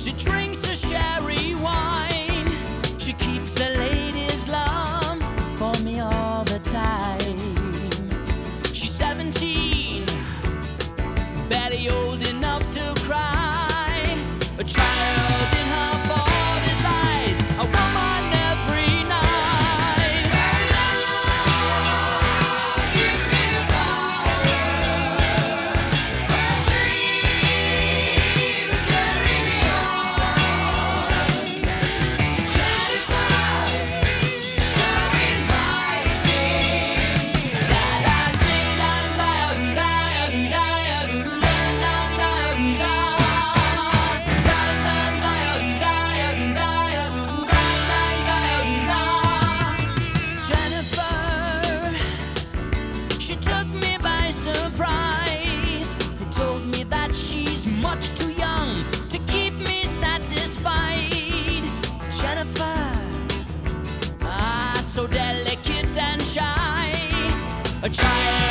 She drinks a sherry wine. She keeps a lady's love for me all the time. She's 17, barely old enough to cry. A child in her father's eyes, a woman every night. Love gives me the power. Dreams carry me on. Jennifer, so inviting that I sing Jennifer, she took me by surprise. They told me that she's much too young to keep me satisfied. Jennifer, so delicate and shy, a child